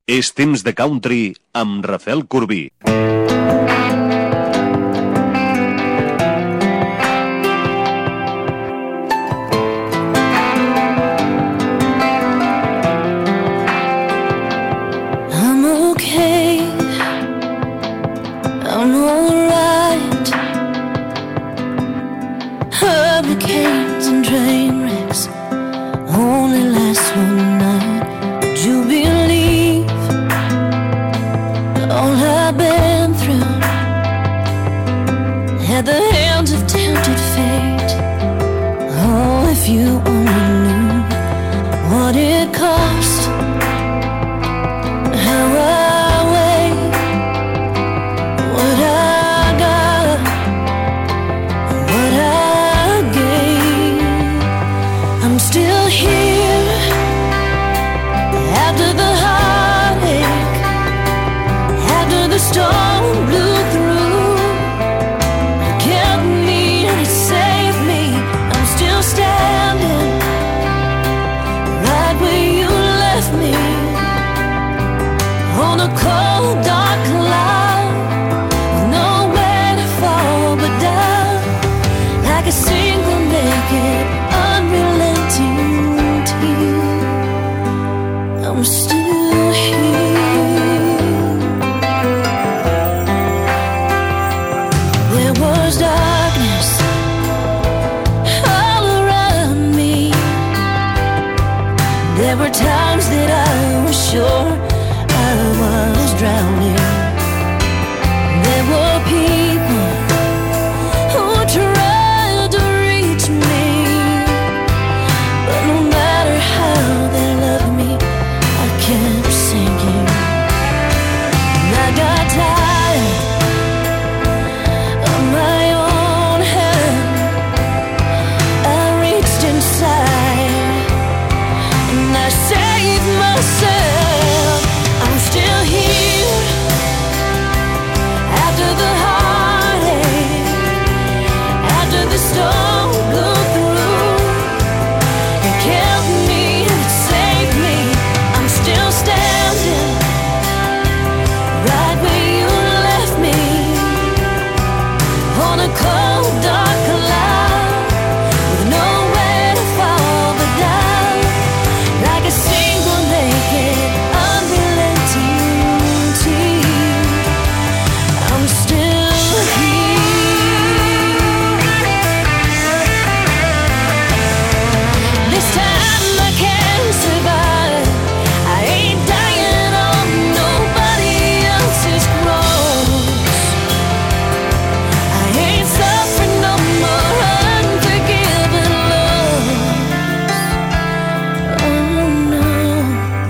És temps de country amb Rafael Corbí. I'm okay, I'm alright. Hurricanes and train wrecks only last one night. Would you believe all I've been through at the hands of tempted fate? Oh, if you only knew what it cost, how I weigh what I got, what I gave. I'm still here after the heartache, after the storm blew through. It kept me and it saved me. I'm still standing right where you left me, on a cold, dark cloud, with nowhere to fall but down, like a single naked, unrelenting tear. I'm still here. There was darkness all around me. There were times that I was sure I was drowning. There were people who tried to reach me, but no matter how they loved me, I kept sinking. And I got tired of my own hand. I reached inside and I saved myself. I'm still here after the heartache, after the storm blew through. It kept me and it saved me. I'm still standing right where you left me, on a cold, dark cloud, with nowhere to fall but down, like a single naked, unrelenting tear. I'm still here. This time I can't survive. I ain't dying on nobody else's cross. I ain't suffering no more unforgiven loss. Oh no,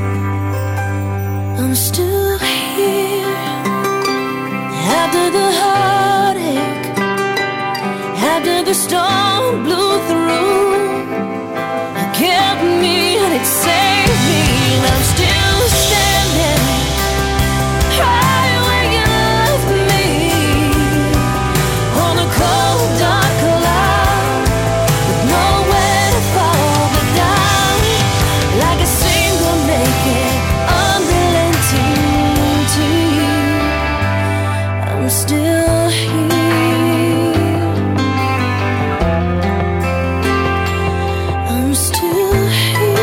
I'm still here after the heartache, after the storm blew through. It kept me and it saved me. And I'm still standing right where you left me, on a cold, dark cloud, with nowhere to fall but down, like a single naked, unrelenting tear. I'm still here. I'm still here.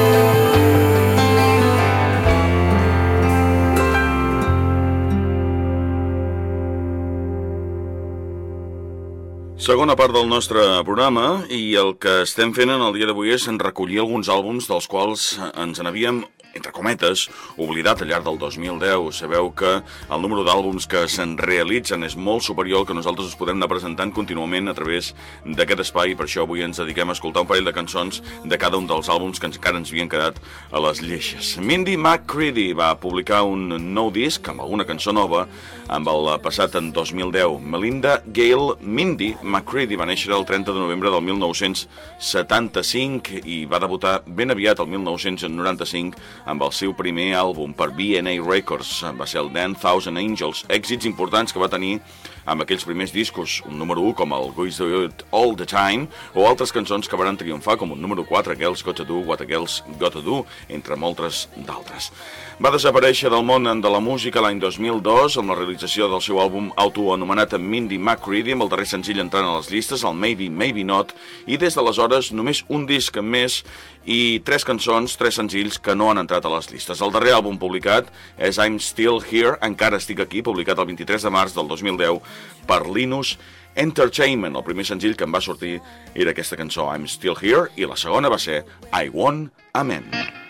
Segona part del nostre programa, i el que estem fent en el dia d'avui és recollir alguns àlbums dels quals ens n'havíem, entre cometes, oblidat al llarg del 2010. Sabeu que el número d'àlbums que se'n realitzen és molt superior al que nosaltres us podem anar presentant contínuament a través d'aquest espai, i per això avui ens dediquem a escoltar un parell de cançons de cada un dels àlbums que encara ens havien quedat a les lleixes. Mindy McCready va publicar un nou disc amb alguna cançó nova amb el passat en 2010. Melinda Gail Mindy McCready va néixer el 30 de novembre del 1975 i va debutar ben aviat, el 1995, amb el seu primer àlbum per B&A Records. Va ser el 10,000 Angels, èxits importants que va tenir amb aquells primers discos, un número 1 com el Guys Do It All The Time, o altres cançons que van triomfar com un número 4, Girls Got To Do What a Girls Got To Do, entre moltes d'altres. Va desaparèixer del món de la música l'any 2002 amb la realització del seu àlbum autoanomenat Mindy McCready, amb el darrer senzill entrant a les llistes, el Maybe, Maybe Not, i des d'aleshores només un disc més i 3 cançons, 3 senzills que no han entrat a les llistes. El darrer àlbum publicat és I'm Still Here, Encara Estic Aquí, publicat el 23 de març del 2010 per Linus Entertainment. El primer senzill que em va sortir era aquesta cançó, I'm Still Here, i la segona va ser I Want a Man.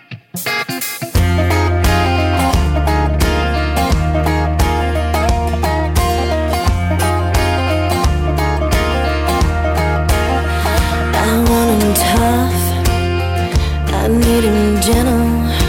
I want him tough, I need him gentle,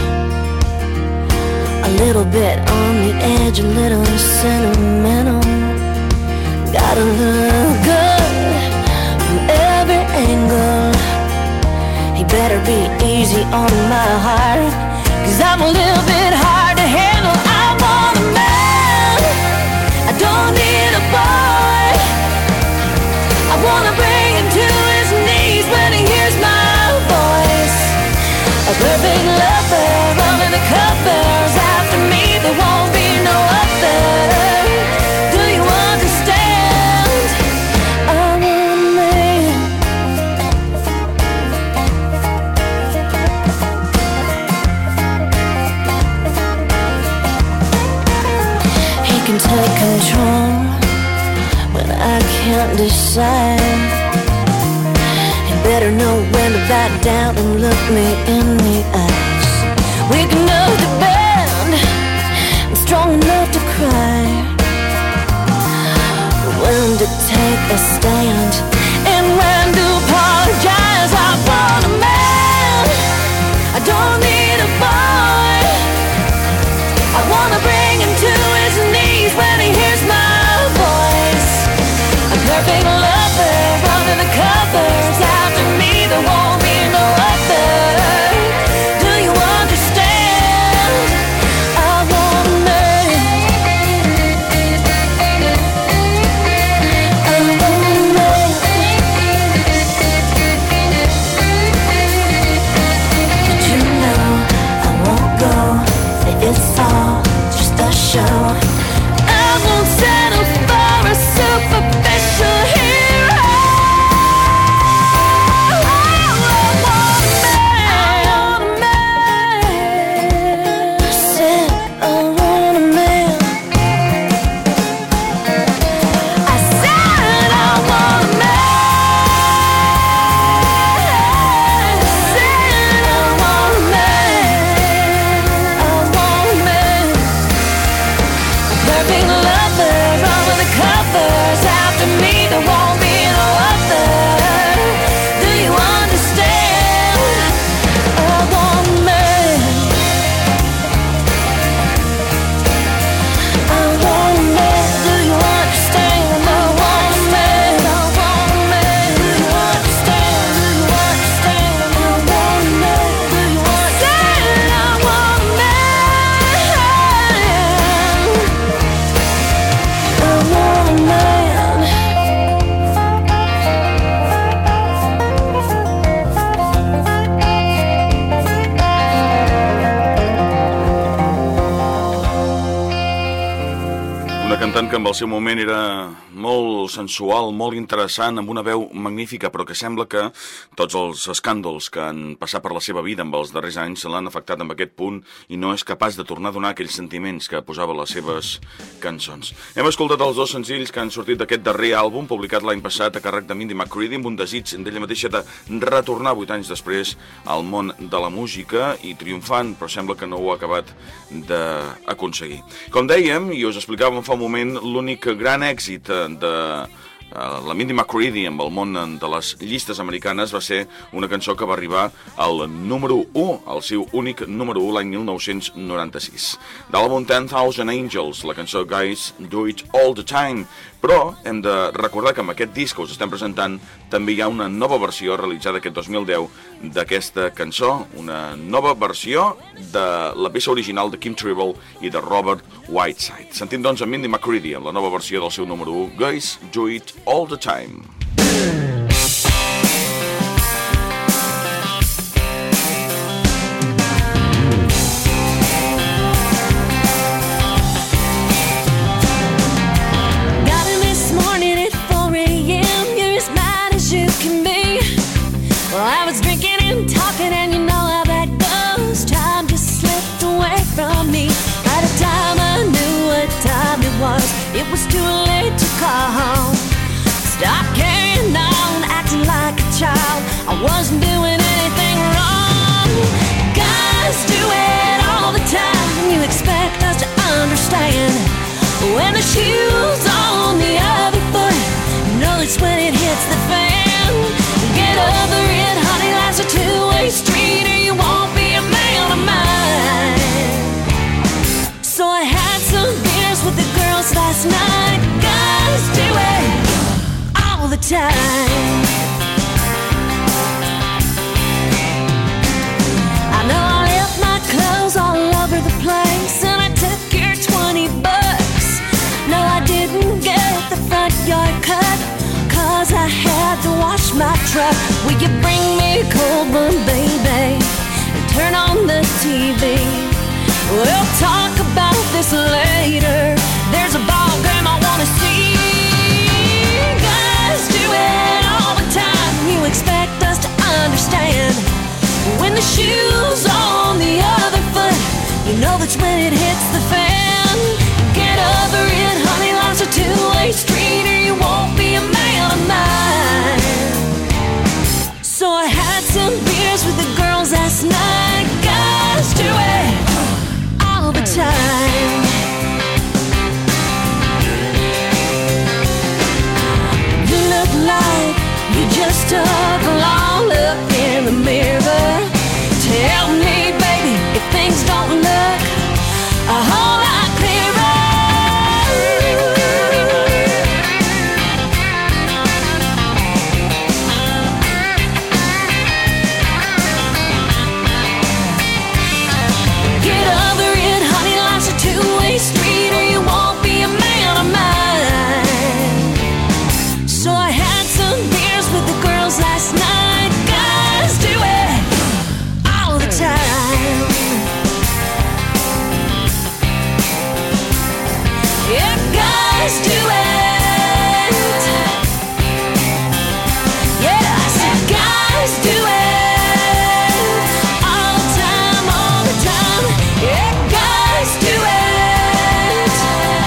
a little bit on the edge, a little sentimental. Gotta look good from every angle. He better be easy on my heart, 'cause I'm a little bit hard to handle. I want a man, I don't need a boy. I wanna bring him to his knees when he hears my voice. A perfect lover under the covers. After me there won't be no other. Do you understand? I want a man. He can take control when I can't decide. He better know when to back down and look me in the eyes. Weak enough to bend and strong enough to cry, when to take a stand and when to apologize. I want a man, I don't need a boy. I wanna bring him to his knees when he hears my voice. A perfect lover under the covers. After me there won't be no other. Do you understand? I want a man. I want a man. But you know I won't go. It's all just a show. I won't settle for a superficial hero. I want a man. I said I want a man. I said I want a man. I said I want a man. I want a man. A perfect lover under the covers. After me there won't be no other. Do you understand? I want a man. I want a man. Do you understand? I want a man. I want a man. Do you understand? Do you understand? I want a man. Do you understand? I want a man. I want a man. Una cantant que en el seu moment era molt sensual, molt interessant, amb una veu magnífica, però que sembla que tots els escàndols que han passat per la seva vida amb els darrers anys l'han afectat en aquest punt i no és capaç de tornar a donar aquells sentiments que posava a les seves cançons. Hem escoltat els 2 senzills que han sortit d'aquest darrer àlbum, publicat l'any passat a càrrec de Mindy McCready, amb un desig d'ella mateixa de retornar 8 anys després al món de la música i triomfant, però sembla que no ho ha acabat d'aconseguir. Com dèiem, i us explicàvem fa un moment, l'únic gran èxit de la Mindy McCready amb el món de les llistes americanes va ser una cançó que va arribar al número 1, el seu únic número 1 l'any 1996. De l'àlbum 10,000 Angels, la cançó Guys Do It All The Time, Però hem de recordar que amb aquest disc que us estem presentant també hi ha una nova versió realitzada aquest 2010 d'aquesta cançó, una nova versió de la peça original de Kim Tribble i de Robert Whiteside. Sentim doncs a Mindy McCready en la nova versió del seu número 1, Guys Do It All the Time. It was too late to call home. Stop carrying on, acting like a child. I wasn't doing anything wrong. Guys do it all the time. You expect us to understand. When the shoe's on the other foot, you know that's when it hits the fan. Get over it, honey, life's a two-way street, or you won't be a man of mine. So I had some beers with the girls last night. Guys do it all the time. I know I left my clothes all over the place, and I took your $20. No, I didn't get the front yard cut, 'cause I had to wash my truck. Will you bring me a cold one, baby, and turn on the TV? We'll talk about this later. There's a ball game I wanna see. Guys do it all the time. You expect us to understand. When the shoe's on the other foot, you know that's when it hits the fan. Get over it, honey, life's a two-way street, or you won't be a man of mine. So I had some beers with the girls last night. Guys do it all the time. You look like you just took a long look in the mirror. Tell me, baby, if things don't look a whole lot clearer. Get over it, honey, life's a two-way street, or you won't be a man of mine. So I had some beers with the girls last night. Guys do it all the time. Yeah, guys do it. Yeah, I said guys do it all the time, all the time. Yeah, guys do it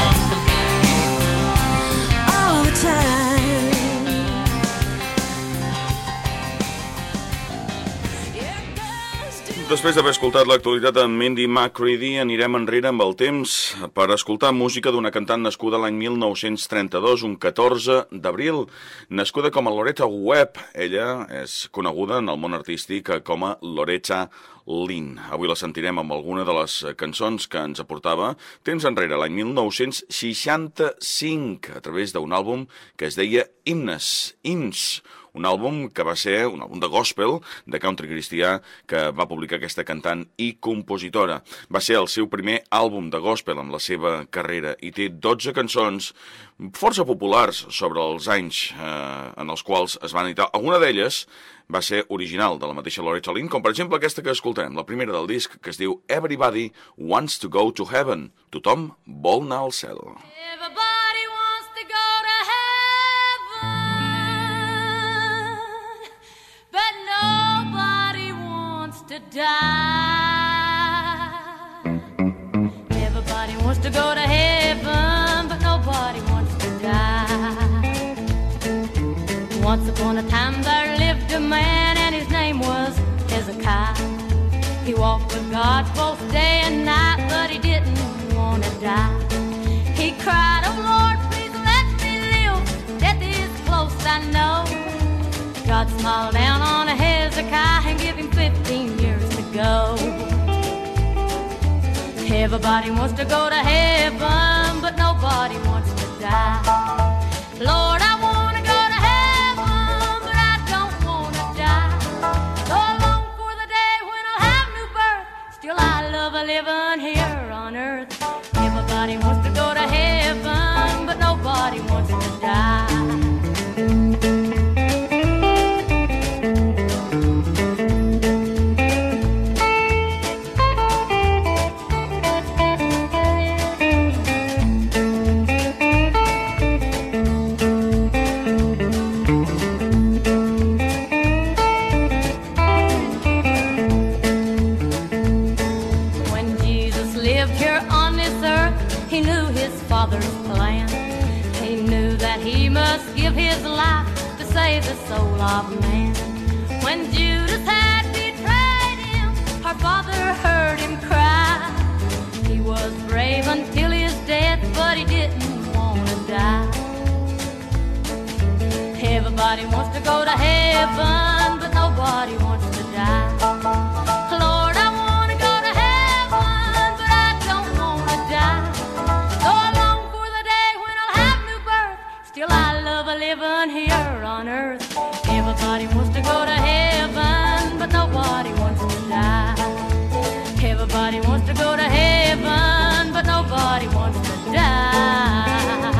all the time. Yeah, guys do it. Després d'haver escoltat l'actualitat amb Mindy McCready, anirem enrere amb el temps per escoltar música d'una cantant nascuda l'any 1932, un 14 d'abril. Nascuda com a Loretta Webb, ella és coneguda en el món artístic com a Loretta Lynn. Avui la sentirem amb alguna de les cançons que ens aportava temps enrere, l'any 1965, a través d'un àlbum que es deia Hymns, un àlbum que va ser un àlbum de gospel, de country cristià, que va publicar aquesta cantant i compositora. Va ser el seu primer àlbum de gospel en la seva carrera i té 12 cançons força populars sobre els anys en els quals es van editar. Alguna d'elles va ser original de la mateixa Loretta Lynn, com per exemple aquesta que escoltem, la primera del disc, que es diu Everybody Wants to Go to Heaven. Tothom vol anar al cel. Everybody wants to go to heaven, but nobody wants to die. Everybody wants to go to heaven, but nobody wants to die. Once upon a time there lived a man, and his name was Hezekiah. He walked with God both day and night, but he didn't want to die. He cried, "Oh Lord, please let me live. Death is close, I know." God smiled down on Hezekiah and gave him 15 years to go. Everybody wants to go to heaven, but nobody wants to die. Lord, I want to go to heaven, but I don't want to die. So long for the day when I'll have new birth. Still, I love a living here on earth. Everybody wants to go to heaven, but nobody wants to die. Father's plan. He knew that he must give his life to save the soul of man. When Judas had betrayed him, our Father heard him cry. He was brave until his death, but he didn't want to die. Everybody wants to go to heaven, but nobody wants to die. Lord, I want to go to heaven, but I don't want to die. Still, I love a living here on earth. Everybody wants to go to heaven, but nobody wants to die. Everybody wants to go to heaven, but nobody wants to die.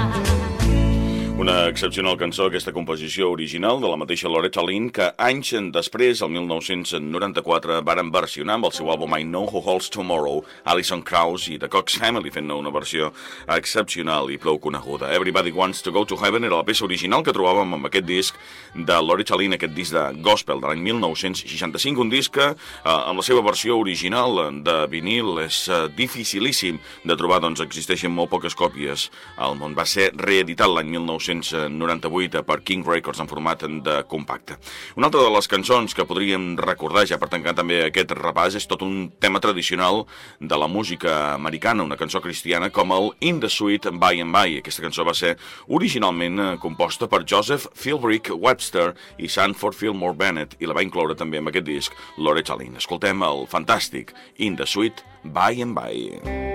Una excepcional cançó, aquesta composició original de la mateixa Loretta Lynn, que anys després, el 1994, varen versionar amb el seu àlbum I Know Who Holds Tomorrow, Alison Krauss i The Cox Family fent-ne una versió excepcional i prou coneguda. Everybody Wants to Go to Heaven era la peça original que trobàvem amb aquest disc de Loretta Lynn, aquest disc de gospel de l'any 1965, un disc que amb la seva versió original de vinil és dificilíssim de trobar, doncs existeixen molt poques còpies al món. Va ser reeditat l'any 1998 per King Records en format de compacte. Una altra de les cançons que podríem recordar, ja per tancar també aquest repàs, és tot un tema tradicional de la música americana, una cançó cristiana com el In the Sweet By and By. Aquesta cançó va ser originalment composta per Joseph Philbrick Webster i Sanford Fillmore Bennett i la va incloure també en aquest disc Loretta Lynn. Escoltem el fantàstic In the Sweet By and By.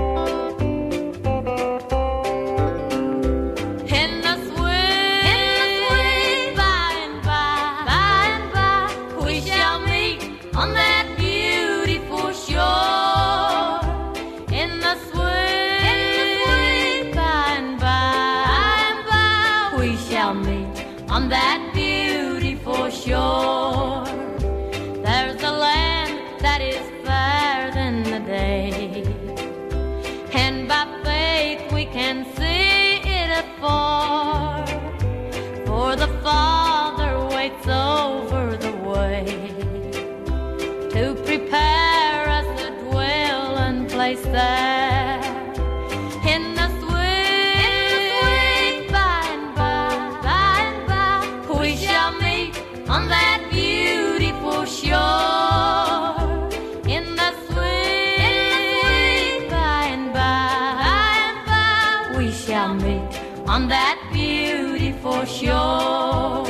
On that beautiful shore, in the sweet by and by, we shall meet on that beautiful shore. There's a land that is fairer than the day, and by faith we can see it afar, for the Father waits over the way to prepare us a dwelling place there. In the sweet by and by, we shall meet on that beautiful shore. In the sweet by and by, we shall meet on that beautiful shore.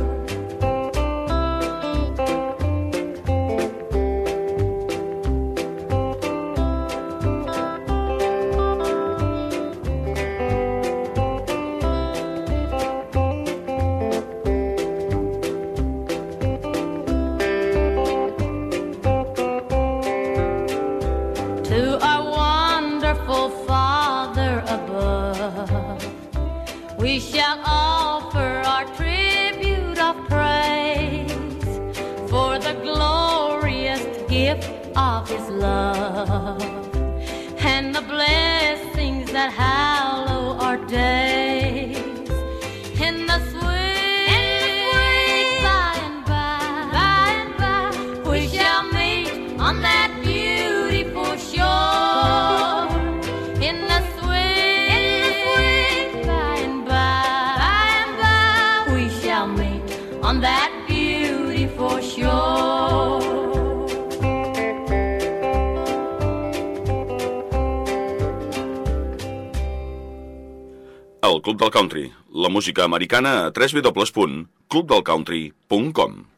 To our wonderful Father above, we shall offer our tribute of praise for the glorious gift of His love and the blessings that hallow our days. In the sweet by and by, we shall meet on that beautiful shore. In the sweet by and by, we shall meet on that beautiful shore. El Club del Country, la música americana a www.clubdelcountry.com.